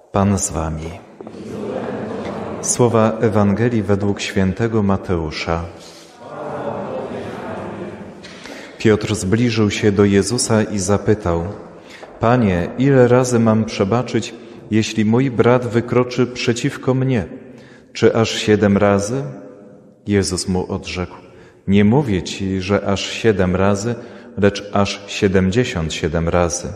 Pan z wami. Słowa Ewangelii według świętego Mateusza. Piotr zbliżył się do Jezusa i zapytał: Panie, ile razy mam przebaczyć, jeśli mój brat wykroczy przeciwko mnie? Czy aż 7 razy? Jezus mu odrzekł: Nie mówię ci, że aż 7 razy, lecz aż 77 razy.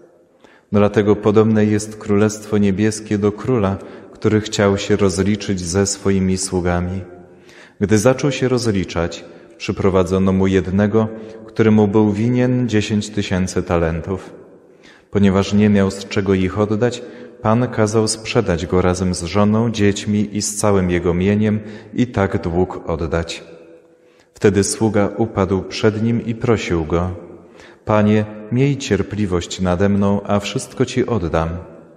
Dlatego podobne jest Królestwo Niebieskie do króla, który chciał się rozliczyć ze swoimi sługami. Gdy zaczął się rozliczać, przyprowadzono mu jednego, któremu był winien 10 000 talentów. Ponieważ nie miał z czego ich oddać, Pan kazał sprzedać go razem z żoną, dziećmi i z całym jego mieniem i tak dług oddać. Wtedy sługa upadł przed nim i prosił go: Panie, miej cierpliwość nade mną, a wszystko ci oddam.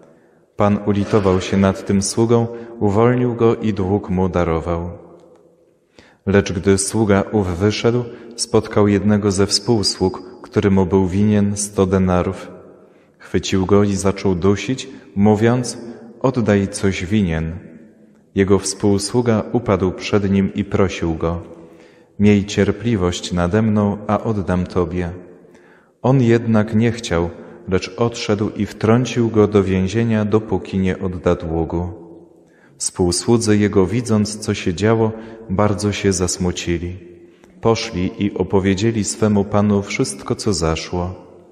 Pan ulitował się nad tym sługą, uwolnił go i dług mu darował. Lecz gdy sługa ów wyszedł, spotkał jednego ze współsług, który mu był winien 100 denarów. Chwycił go i zaczął dusić, mówiąc: Oddaj, coś winien. Jego współsługa upadł przed nim i prosił go: Miej cierpliwość nade mną, a oddam tobie. On jednak nie chciał, lecz odszedł i wtrącił go do więzienia, dopóki nie odda długu. Współsłudzy jego, widząc, co się działo, bardzo się zasmucili. Poszli i opowiedzieli swemu panu wszystko, co zaszło.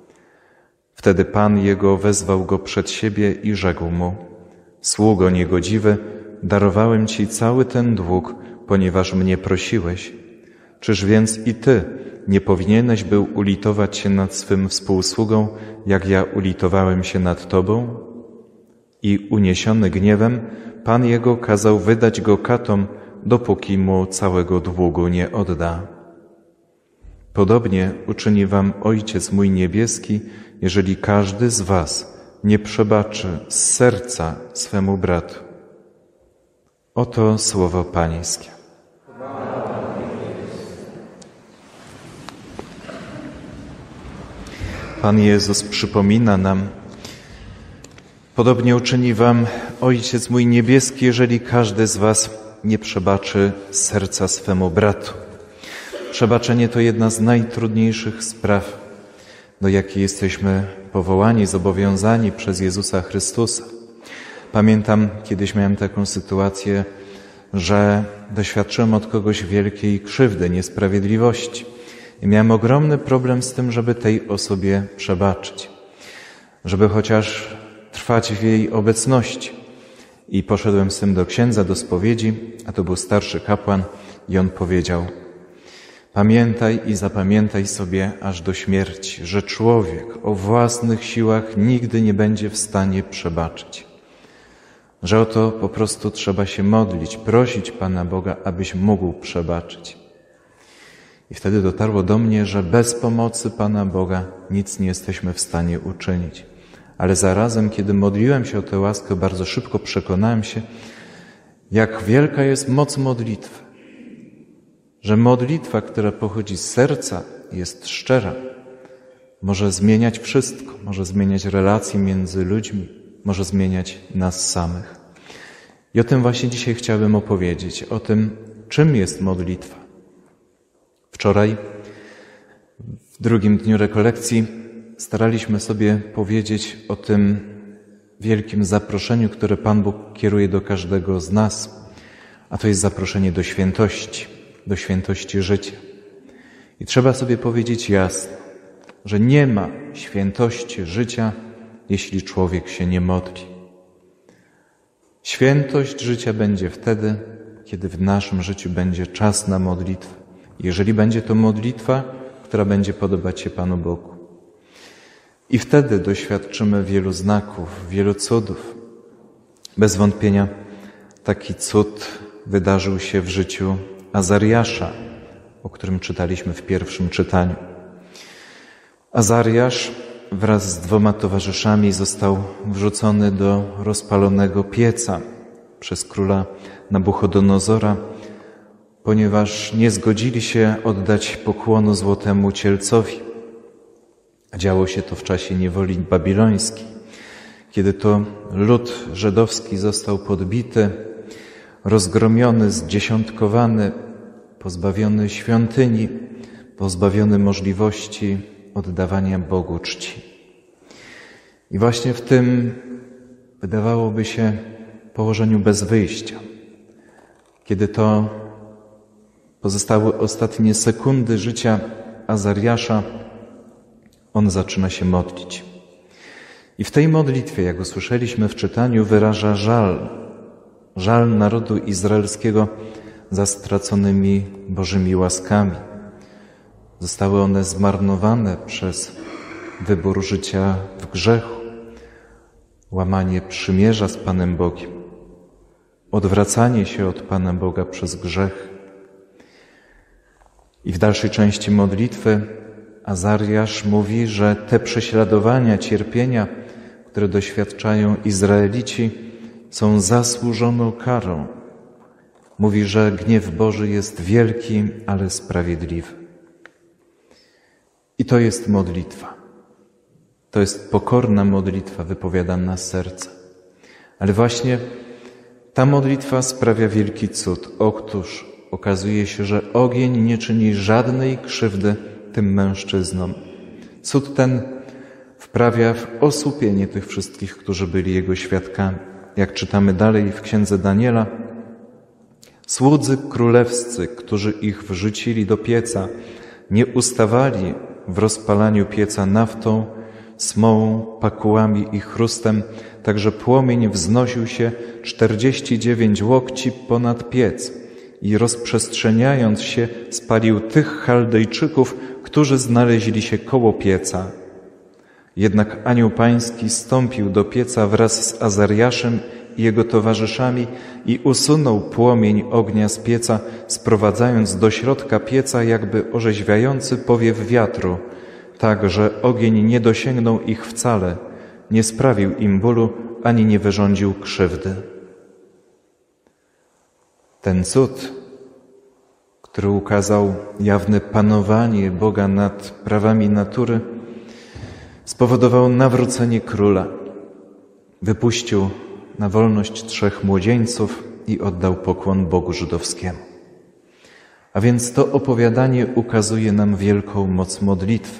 Wtedy pan jego wezwał go przed siebie i rzekł mu: Sługo niegodziwy, darowałem ci cały ten dług, ponieważ mnie prosiłeś. Czyż więc i ty nie powinieneś był ulitować się nad swym współsługą, jak ja ulitowałem się nad tobą? I uniesiony gniewem, pan jego kazał wydać go katom, dopóki mu całego długu nie odda. Podobnie uczyni wam Ojciec mój niebieski, jeżeli każdy z was nie przebaczy z serca swemu bratu. Oto słowo Pańskie. Pan Jezus przypomina nam: Podobnie uczyni wam Ojciec mój niebieski, jeżeli każdy z was nie przebaczy z serca swemu bratu. Przebaczenie to jedna z najtrudniejszych spraw, do jakiej jesteśmy powołani, zobowiązani przez Jezusa Chrystusa. Pamiętam, kiedyś miałem taką sytuację, że doświadczyłem od kogoś wielkiej krzywdy, niesprawiedliwości. I miałem ogromny problem z tym, żeby tej osobie przebaczyć, żeby chociaż trwać w jej obecności. I poszedłem z tym do księdza, do spowiedzi, a to był starszy kapłan, i on powiedział: Pamiętaj i zapamiętaj sobie aż do śmierci, że człowiek o własnych siłach nigdy nie będzie w stanie przebaczyć. Że o to po prostu trzeba się modlić, prosić Pana Boga, abyś mógł przebaczyć. I wtedy dotarło do mnie, że bez pomocy Pana Boga nic nie jesteśmy w stanie uczynić. Ale zarazem, kiedy modliłem się o tę łaskę, bardzo szybko przekonałem się, jak wielka jest moc modlitwy. Że modlitwa, która pochodzi z serca, jest szczera, może zmieniać wszystko, może zmieniać relacje między ludźmi, może zmieniać nas samych. I o tym właśnie dzisiaj chciałbym opowiedzieć, o tym, czym jest modlitwa. Wczoraj, w drugim dniu rekolekcji, staraliśmy sobie powiedzieć o tym wielkim zaproszeniu, które Pan Bóg kieruje do każdego z nas, a to jest zaproszenie do świętości życia. I trzeba sobie powiedzieć jasno, że nie ma świętości życia, jeśli człowiek się nie modli. Świętość życia będzie wtedy, kiedy w naszym życiu będzie czas na modlitwę. Jeżeli będzie to modlitwa, która będzie podobać się Panu Bogu. I wtedy doświadczymy wielu znaków, wielu cudów. Bez wątpienia taki cud wydarzył się w życiu Azariasza, o którym czytaliśmy w pierwszym czytaniu. Azariasz wraz z 2 towarzyszami został wrzucony do rozpalonego pieca przez króla Nabuchodonozora, ponieważ nie zgodzili się oddać pokłonu złotemu cielcowi. Działo się to w czasie niewoli babilońskiej, kiedy to lud żydowski został podbity, rozgromiony, zdziesiątkowany, pozbawiony świątyni, pozbawiony możliwości oddawania Bogu czci. I właśnie w tym, wydawałoby się, położeniu bez wyjścia, kiedy to pozostały ostatnie sekundy życia Azariasza, on zaczyna się modlić. I w tej modlitwie, jak usłyszeliśmy w czytaniu, wyraża żal narodu izraelskiego za straconymi Bożymi łaskami. Zostały one zmarnowane przez wybór życia w grzechu, łamanie przymierza z Panem Bogiem, odwracanie się od Pana Boga przez grzech. I w dalszej części modlitwy Azariasz mówi, że te prześladowania, cierpienia, które doświadczają Izraelici, są zasłużoną karą. Mówi, że gniew Boży jest wielki, ale sprawiedliwy. I to jest modlitwa. To jest pokorna modlitwa wypowiadana z serca. Ale właśnie ta modlitwa sprawia wielki cud. Otóż okazuje się, że ogień nie czyni żadnej krzywdy tym mężczyznom. Cud ten wprawia w osłupienie tych wszystkich, którzy byli jego świadkami. Jak czytamy dalej w księdze Daniela, słudzy królewscy, którzy ich wrzucili do pieca, nie ustawali w rozpalaniu pieca naftą, smołą, pakułami i chrustem, tak że płomień wznosił się 49 łokci ponad piec i rozprzestrzeniając się spalił tych Chaldejczyków, którzy znaleźli się koło pieca. Jednak anioł pański stąpił do pieca wraz z Azariaszem i jego towarzyszami i usunął płomień ognia z pieca, sprowadzając do środka pieca jakby orzeźwiający powiew wiatru, tak że ogień nie dosięgnął ich wcale, nie sprawił im bólu, ani nie wyrządził krzywdy. Ten cud, który ukazał jawne panowanie Boga nad prawami natury, spowodował nawrócenie króla. Wypuścił na wolność 3 młodzieńców i oddał pokłon Bogu żydowskiemu. A więc to opowiadanie ukazuje nam wielką moc modlitwy.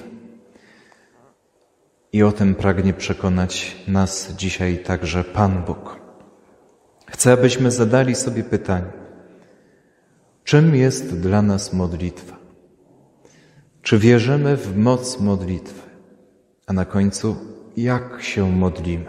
I o tym pragnie przekonać nas dzisiaj także Pan Bóg. Chcę, abyśmy zadali sobie pytanie, czym jest dla nas modlitwa? Czy wierzymy w moc modlitwy? A na końcu, jak się modlimy?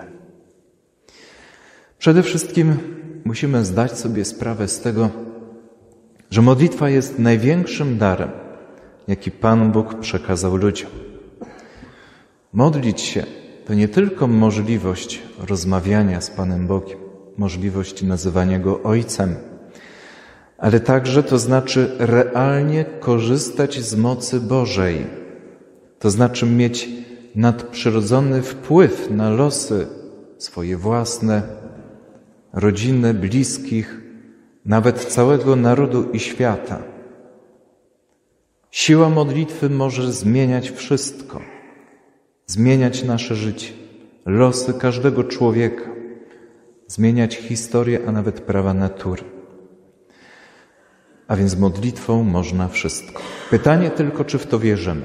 Przede wszystkim musimy zdać sobie sprawę z tego, że modlitwa jest największym darem, jaki Pan Bóg przekazał ludziom. Modlić się to nie tylko możliwość rozmawiania z Panem Bogiem, możliwość nazywania Go Ojcem, ale także to znaczy realnie korzystać z mocy Bożej. To znaczy mieć nadprzyrodzony wpływ na losy swoje własne, rodziny, bliskich, nawet całego narodu i świata. Siła modlitwy może zmieniać wszystko, zmieniać nasze życie, losy każdego człowieka, zmieniać historię, a nawet prawa natury. A więc modlitwą można wszystko. Pytanie tylko, czy w to wierzymy.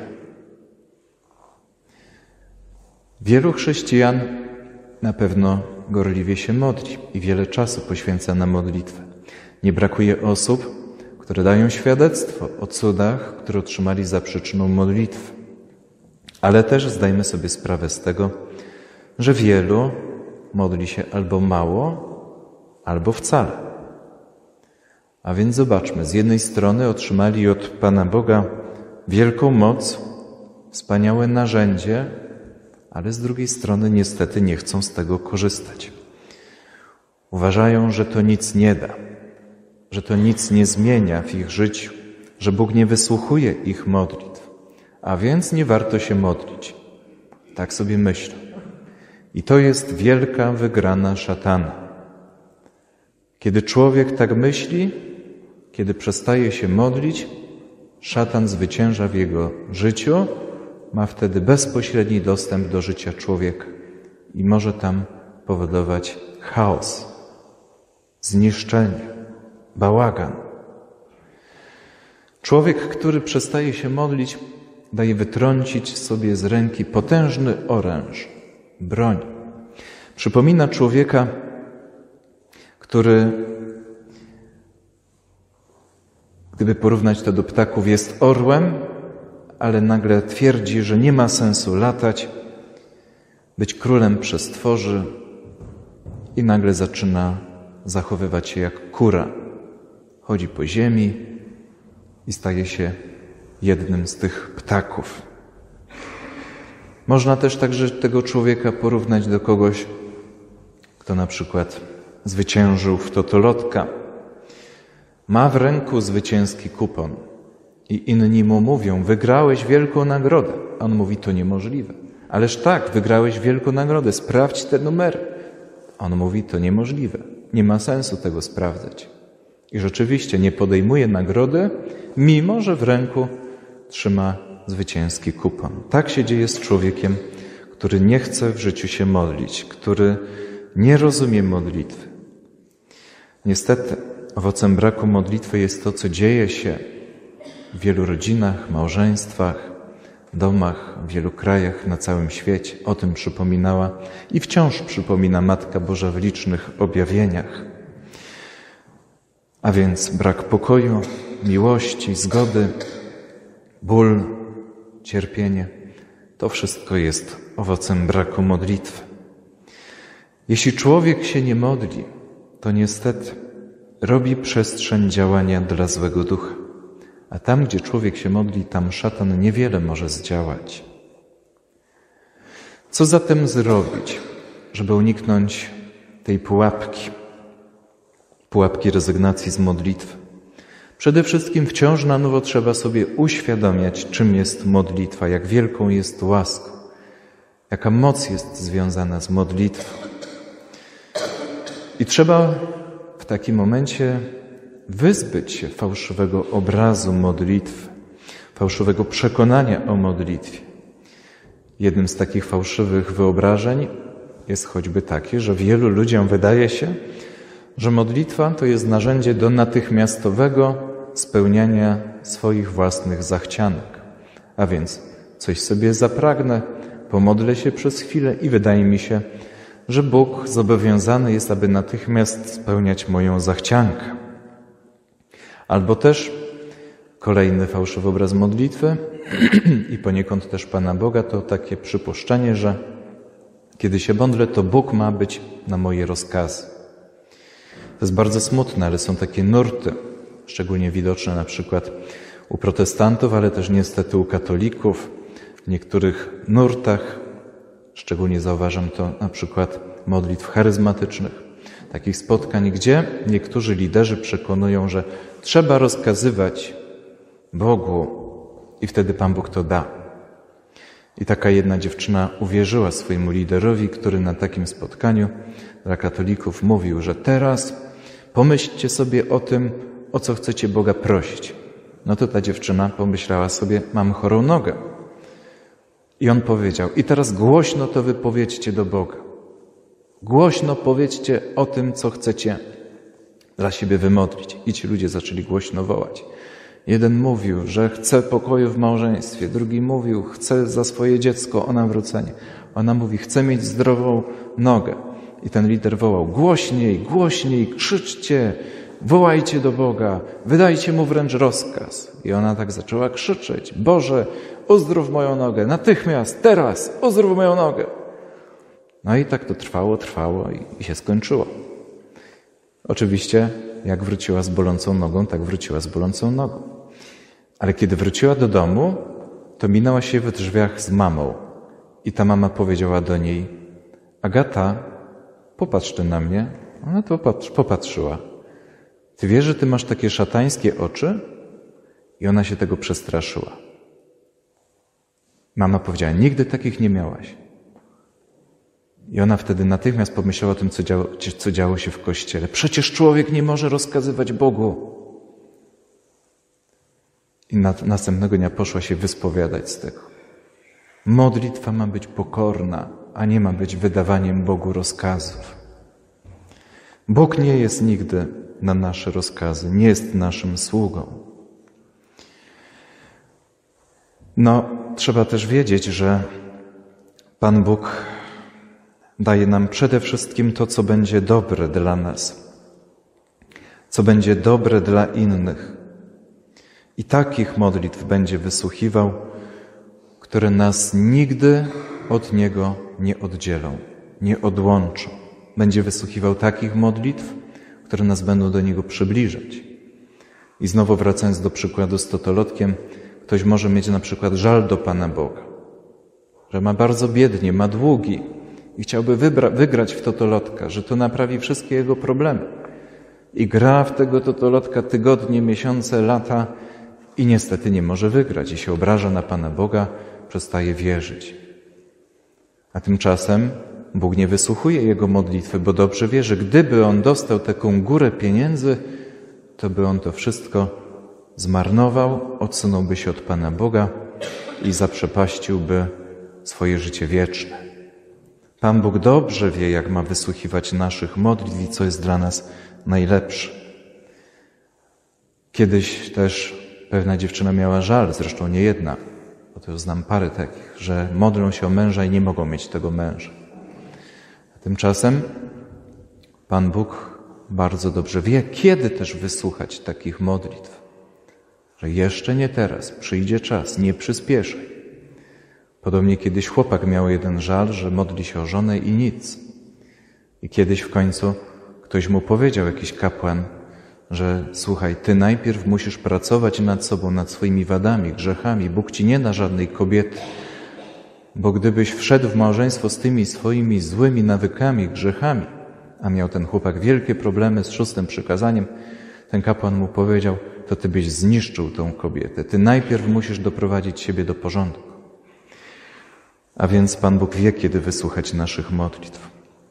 Wielu chrześcijan na pewno gorliwie się modli i wiele czasu poświęca na modlitwę. Nie brakuje osób, które dają świadectwo o cudach, które otrzymali za przyczyną modlitwy. Ale też zdajmy sobie sprawę z tego, że wielu modli się albo mało, albo wcale. A więc zobaczmy, z jednej strony otrzymali od Pana Boga wielką moc, wspaniałe narzędzie, ale z drugiej strony niestety nie chcą z tego korzystać. Uważają, że to nic nie da, że to nic nie zmienia w ich życiu, że Bóg nie wysłuchuje ich modlitw, a więc nie warto się modlić. Tak sobie myślą. I to jest wielka wygrana szatana. Kiedy człowiek tak myśli, kiedy przestaje się modlić, szatan zwycięża w jego życiu, ma wtedy bezpośredni dostęp do życia człowieka i może tam powodować chaos, zniszczenie, bałagan. Człowiek, który przestaje się modlić, daje wytrącić sobie z ręki potężny oręż, broń. Przypomina człowieka, który, gdyby porównać to do ptaków, jest orłem, ale nagle twierdzi, że nie ma sensu latać, być królem przestworzy i nagle zaczyna zachowywać się jak kura. Chodzi po ziemi i staje się jednym z tych ptaków. Można też także tego człowieka porównać do kogoś, kto na przykład zwyciężył w totolotka. Ma w ręku zwycięski kupon i inni mu mówią: wygrałeś wielką nagrodę. A on mówi: to niemożliwe. Ależ tak, wygrałeś wielką nagrodę, sprawdź te numery. On mówi: to niemożliwe, nie ma sensu tego sprawdzać. I rzeczywiście nie podejmuje nagrody, mimo że w ręku trzyma zwycięski kupon. Tak się dzieje z człowiekiem, który nie chce w życiu się modlić, który nie rozumie modlitwy. Niestety, owocem braku modlitwy jest to, co dzieje się w wielu rodzinach, małżeństwach, domach, w wielu krajach na całym świecie. O tym przypominała i wciąż przypomina Matka Boża w licznych objawieniach. A więc brak pokoju, miłości, zgody, ból, cierpienie. To wszystko jest owocem braku modlitwy. Jeśli człowiek się nie modli, to niestety robi przestrzeń działania dla złego ducha. A tam, gdzie człowiek się modli, tam szatan niewiele może zdziałać. Co zatem zrobić, żeby uniknąć tej pułapki rezygnacji z modlitwy? Przede wszystkim wciąż na nowo trzeba sobie uświadamiać, czym jest modlitwa, jak wielką jest łaską, jaka moc jest związana z modlitwą. I trzeba w takim momencie wyzbyć się fałszywego obrazu modlitwy, fałszywego przekonania o modlitwie. Jednym z takich fałszywych wyobrażeń jest choćby takie, że wielu ludziom wydaje się, że modlitwa to jest narzędzie do natychmiastowego spełniania swoich własnych zachcianek. A więc coś sobie zapragnę, pomodlę się przez chwilę i wydaje mi się, że Bóg zobowiązany jest, aby natychmiast spełniać moją zachciankę. Albo też kolejny fałszywy obraz modlitwy i poniekąd też Pana Boga to takie przypuszczenie, że kiedy się modlę, to Bóg ma być na moje rozkazy. To jest bardzo smutne, ale są takie nurty, szczególnie widoczne na przykład u protestantów, ale też niestety u katolików. W niektórych nurtach, szczególnie zauważam to na przykład modlitw charyzmatycznych, takich spotkań, gdzie niektórzy liderzy przekonują, że trzeba rozkazywać Bogu i wtedy Pan Bóg to da. I taka jedna dziewczyna uwierzyła swojemu liderowi, który na takim spotkaniu dla katolików mówił, że teraz pomyślcie sobie o tym, o co chcecie Boga prosić. No to ta dziewczyna pomyślała sobie: mam chorą nogę. I on powiedział: i teraz głośno to wypowiedzcie do Boga. Głośno powiedzcie o tym, co chcecie dla siebie wymodlić. I ci ludzie zaczęli głośno wołać. Jeden mówił, że chce pokoju w małżeństwie. Drugi mówił, chce za swoje dziecko o nawrócenie. Ona mówi, chce mieć zdrową nogę. I ten lider wołał: głośniej, głośniej, krzyczcie, wołajcie do Boga, wydajcie Mu wręcz rozkaz. I ona tak zaczęła krzyczeć: Boże, uzdrów moją nogę, natychmiast, teraz, uzdrów moją nogę. No i tak to trwało i się skończyło. Oczywiście, jak wróciła z bolącą nogą, tak wróciła z bolącą nogą. Ale kiedy wróciła do domu, to minęła się w drzwiach z mamą. I ta mama powiedziała do niej: Agata, popatrz ty na mnie. Ona to popatrzyła. Ty wiesz, że ty masz takie szatańskie oczy? I ona się tego przestraszyła. Mama powiedziała: nigdy takich nie miałaś. I ona wtedy natychmiast pomyślała o tym, co działo się w Kościele. Przecież człowiek nie może rozkazywać Bogu. I następnego dnia poszła się wyspowiadać z tego. Modlitwa ma być pokorna. a nie ma być wydawaniem Bogu rozkazów. Bóg nie jest nigdy na nasze rozkazy, nie jest naszym sługą. Trzeba też wiedzieć, że Pan Bóg daje nam przede wszystkim to, co będzie dobre dla nas, co będzie dobre dla innych. I takich modlitw będzie wysłuchiwał, które nas nigdy od Niego nie oddzielą, nie odłączą. Będzie wysłuchiwał takich modlitw, które nas będą do Niego przybliżać. I znowu wracając do przykładu z totolotkiem, ktoś może mieć na przykład żal do Pana Boga, że ma bardzo biednie, ma długi i chciałby wygrać w totolotka, że to naprawi wszystkie jego problemy. I gra w tego totolotka tygodnie, miesiące, lata i niestety nie może wygrać i się obraża na Pana Boga, przestaje wierzyć. A tymczasem Bóg nie wysłuchuje jego modlitwy, bo dobrze wie, że gdyby on dostał taką górę pieniędzy, to by on to wszystko zmarnował, odsunąłby się od Pana Boga i zaprzepaściłby swoje życie wieczne. Pan Bóg dobrze wie, jak ma wysłuchiwać naszych modlitw i co jest dla nas najlepsze. Kiedyś też pewna dziewczyna miała żal, zresztą nie jedna, bo to już znam parę takich, że modlą się o męża i nie mogą mieć tego męża. A tymczasem Pan Bóg bardzo dobrze wie, kiedy też wysłuchać takich modlitw. Że jeszcze nie teraz, przyjdzie czas, nie przyspieszaj. Podobnie kiedyś chłopak miał jeden żal, że modli się o żonę i nic. I kiedyś w końcu ktoś mu powiedział, jakiś kapłan, że słuchaj, ty najpierw musisz pracować nad sobą, nad swoimi wadami, grzechami. Bóg ci nie da żadnej kobiety, bo gdybyś wszedł w małżeństwo z tymi swoimi złymi nawykami, grzechami, a miał ten chłopak wielkie problemy z 6. przykazaniem, ten kapłan mu powiedział, to ty byś zniszczył tą kobietę. Ty najpierw musisz doprowadzić siebie do porządku. A więc Pan Bóg wie, kiedy wysłuchać naszych modlitw.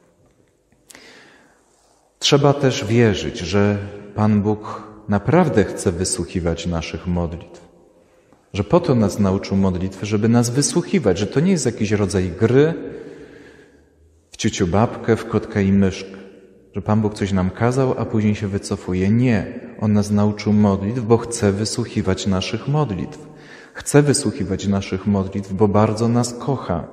Trzeba też wierzyć, że Pan Bóg naprawdę chce wysłuchiwać naszych modlitw. Że po to nas nauczył modlitwy, żeby nas wysłuchiwać, że to nie jest jakiś rodzaj gry w ciuciu babkę, w kotka i myszkę. Że Pan Bóg coś nam kazał, a później się wycofuje. Nie. On nas nauczył modlitw, bo chce wysłuchiwać naszych modlitw. Chce wysłuchiwać naszych modlitw, bo bardzo nas kocha.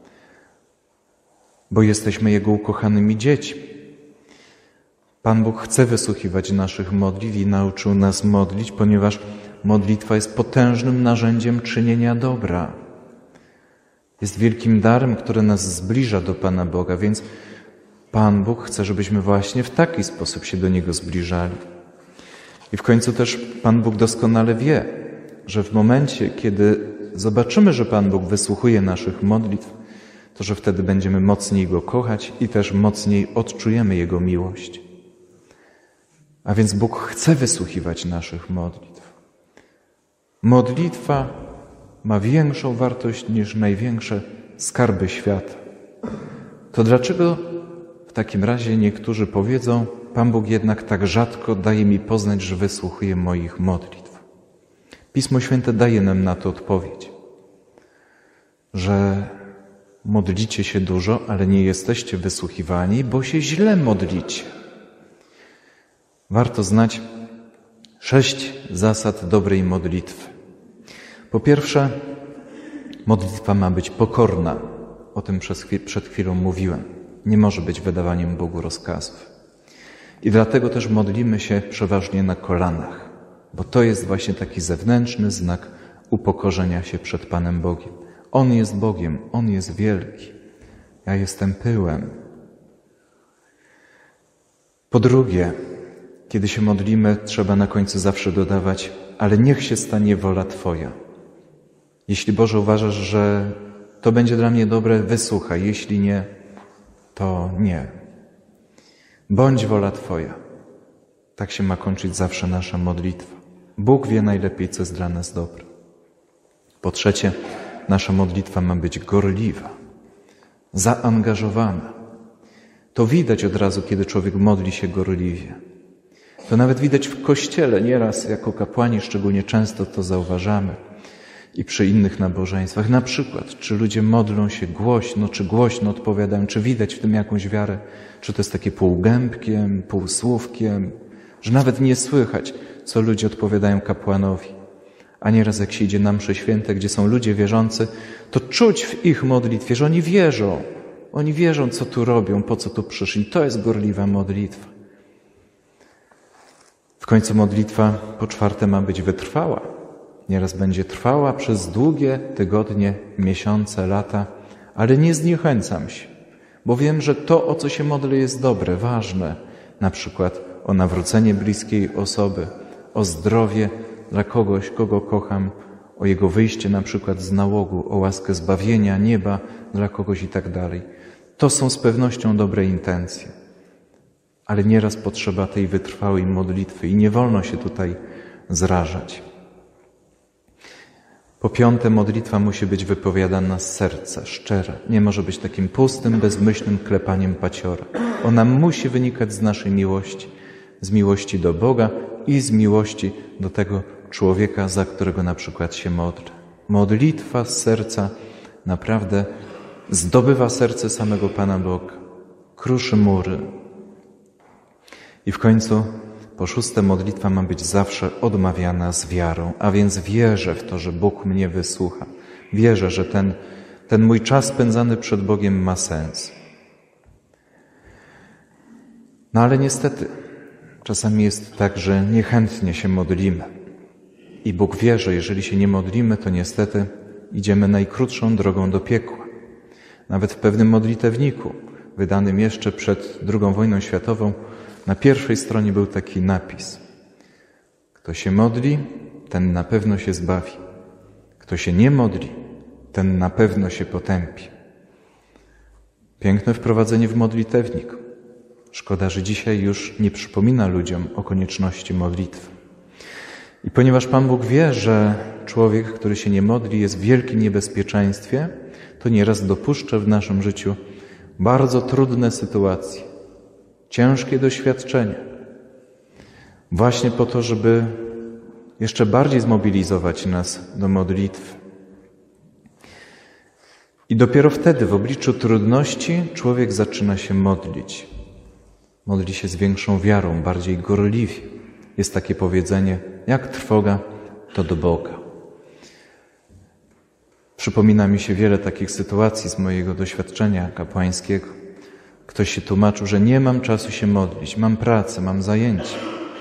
Bo jesteśmy Jego ukochanymi dziećmi. Pan Bóg chce wysłuchiwać naszych modlitw i nauczył nas modlić, ponieważ modlitwa jest potężnym narzędziem czynienia dobra. Jest wielkim darem, który nas zbliża do Pana Boga, więc Pan Bóg chce, żebyśmy właśnie w taki sposób się do Niego zbliżali. I w końcu też Pan Bóg doskonale wie, że w momencie, kiedy zobaczymy, że Pan Bóg wysłuchuje naszych modlitw, to że wtedy będziemy mocniej Go kochać i też mocniej odczujemy Jego miłość. A więc Bóg chce wysłuchiwać naszych modlitw. Modlitwa ma większą wartość niż największe skarby świata. To dlaczego w takim razie niektórzy powiedzą, Pan Bóg jednak tak rzadko daje mi poznać, że wysłuchuje moich modlitw? Pismo Święte daje nam na to odpowiedź, że modlicie się dużo, ale nie jesteście wysłuchiwani, bo się źle modlicie. Warto znać 6 zasad dobrej modlitwy. Po pierwsze, modlitwa ma być pokorna. O tym przed chwilą mówiłem. Nie może być wydawaniem Bogu rozkazów. I dlatego też modlimy się przeważnie na kolanach, bo to jest właśnie taki zewnętrzny znak upokorzenia się przed Panem Bogiem. On jest Bogiem, On jest wielki. Ja jestem pyłem. Po drugie, kiedy się modlimy, trzeba na końcu zawsze dodawać, ale niech się stanie wola Twoja. Jeśli Boże uważasz, że to będzie dla mnie dobre, wysłuchaj. Jeśli nie, to nie. Bądź wola Twoja. Tak się ma kończyć zawsze nasza modlitwa. Bóg wie najlepiej, co jest dla nas dobre. Po trzecie, nasza modlitwa ma być gorliwa, zaangażowana. To widać od razu, kiedy człowiek modli się gorliwie. To nawet widać w Kościele, nieraz jako kapłani szczególnie często to zauważamy. i przy innych nabożeństwach. Na przykład, czy ludzie modlą się głośno, czy głośno odpowiadają, czy widać w tym jakąś wiarę, czy to jest takie półgębkiem, półsłówkiem, że nawet nie słychać, co ludzie odpowiadają kapłanowi. A nieraz jak się idzie na msze święte, gdzie są ludzie wierzący, to czuć w ich modlitwie, że oni wierzą. Oni wierzą, co tu robią, po co tu przyszli. To jest gorliwa modlitwa. W końcu modlitwa po czwarte ma być wytrwała. Nieraz będzie trwała przez długie tygodnie, miesiące, lata, ale nie zniechęcam się, bo wiem, że to, o co się modlę, jest dobre, ważne. Na przykład o nawrócenie bliskiej osoby, o zdrowie dla kogoś, kogo kocham, o jego wyjście na przykład z nałogu, o łaskę zbawienia, nieba dla kogoś i tak dalej. To są z pewnością dobre intencje, ale nieraz potrzeba tej wytrwałej modlitwy i nie wolno się tutaj zrażać. Po piąte, modlitwa musi być wypowiadana z serca, szczera. Nie może być takim pustym, bezmyślnym klepaniem paciora. Ona musi wynikać z naszej miłości, z miłości do Boga i z miłości do tego człowieka, za którego na przykład się modlę. Modlitwa z serca naprawdę zdobywa serce samego Pana Boga, kruszy mury. I w końcu, po szóste, modlitwa ma być zawsze odmawiana z wiarą, a więc wierzę w to, że Bóg mnie wysłucha. Wierzę, że ten mój czas spędzany przed Bogiem ma sens. No ale niestety, czasami jest tak, że niechętnie się modlimy. I Bóg wie, że jeżeli się nie modlimy, to niestety idziemy najkrótszą drogą do piekła. Nawet w pewnym modlitewniku, wydanym jeszcze przed II wojną światową, na pierwszej stronie był taki napis: kto się modli, ten na pewno się zbawi. Kto się nie modli, ten na pewno się potępi. Piękne wprowadzenie w modlitewnik. Szkoda, że dzisiaj już nie przypomina ludziom o konieczności modlitwy. I ponieważ Pan Bóg wie, że człowiek, który się nie modli, jest w wielkim niebezpieczeństwie, to nieraz dopuszcza w naszym życiu bardzo trudne sytuacje, ciężkie doświadczenia, właśnie po to, żeby jeszcze bardziej zmobilizować nas do modlitwy. I dopiero wtedy, w obliczu trudności, człowiek zaczyna się modlić. Modli się z większą wiarą, bardziej gorliwie. Jest takie powiedzenie: jak trwoga, to do Boga. Przypomina mi się wiele takich sytuacji z mojego doświadczenia kapłańskiego. Ktoś się tłumaczył, że nie mam czasu się modlić, mam pracę, mam zajęcia.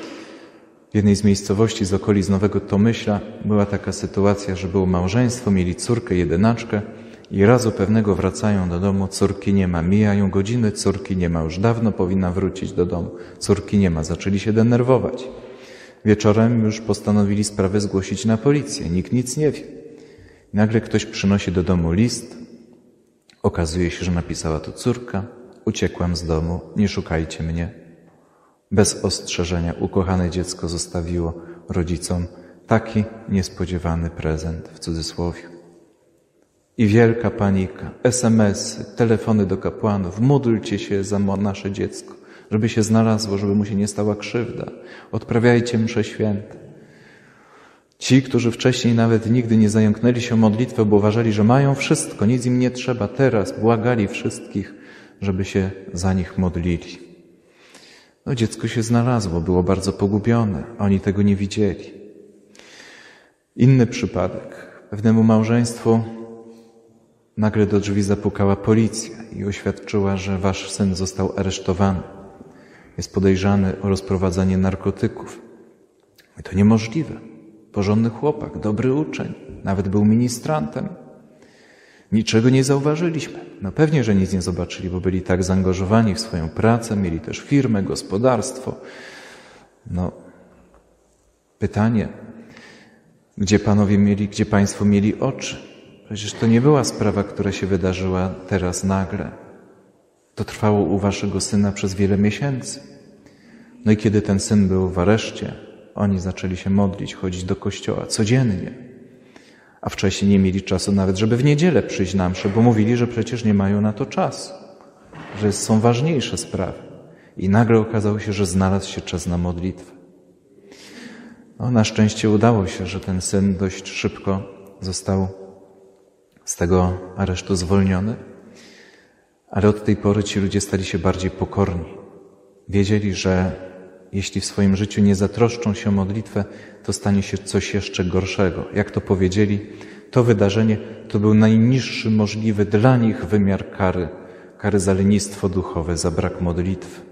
W jednej z miejscowości z okolic Nowego Tomyśla była taka sytuacja, że było małżeństwo, mieli córkę jedynaczkę i razu pewnego wracają do domu, córki nie ma. Mijają godziny, córki nie ma. Już dawno powinna wrócić do domu. Córki nie ma. Zaczęli się denerwować. Wieczorem już postanowili sprawę zgłosić na policję. Nikt nic nie wie. Nagle ktoś przynosi do domu list. Okazuje się, że napisała to córka. Uciekłam z domu, nie szukajcie mnie. Bez ostrzeżenia ukochane dziecko zostawiło rodzicom taki niespodziewany prezent, w cudzysłowie. I wielka panika, SMS-y, telefony do kapłanów, módlcie się za nasze dziecko, żeby się znalazło, żeby mu się nie stała krzywda. Odprawiajcie msze święte. Ci, którzy wcześniej nawet nigdy nie zająknęli się o modlitwę, bo uważali, że mają wszystko, nic im nie trzeba, teraz błagali wszystkich, żeby się za nich modlili. No, dziecko się znalazło, było bardzo pogubione, a oni tego nie widzieli. Inny przypadek. Pewnemu małżeństwu nagle do drzwi zapukała policja i oświadczyła, że wasz syn został aresztowany. Jest podejrzany o rozprowadzanie narkotyków. I to niemożliwe. Porządny chłopak, dobry uczeń, nawet był ministrantem. Niczego nie zauważyliśmy. No pewnie, że nic nie zobaczyli, bo byli tak zaangażowani w swoją pracę, mieli też firmę, gospodarstwo. No, pytanie, gdzie państwo mieli oczy? Przecież to nie była sprawa, która się wydarzyła teraz nagle. To trwało u waszego syna przez wiele miesięcy. No i kiedy ten syn był w areszcie, oni zaczęli się modlić, chodzić do kościoła codziennie. A wcześniej nie mieli czasu nawet, żeby w niedzielę przyjść na mszę, bo mówili, że przecież nie mają na to czasu, że są ważniejsze sprawy. I nagle okazało się, że znalazł się czas na modlitwę. No, na szczęście udało się, że ten syn dość szybko został z tego aresztu zwolniony, ale od tej pory ci ludzie stali się bardziej pokorni. Wiedzieli, że jeśli w swoim życiu nie zatroszczą się o modlitwę, to stanie się coś jeszcze gorszego. Jak to powiedzieli, to wydarzenie to był najniższy możliwy dla nich wymiar kary za lenistwo duchowe, za brak modlitwy.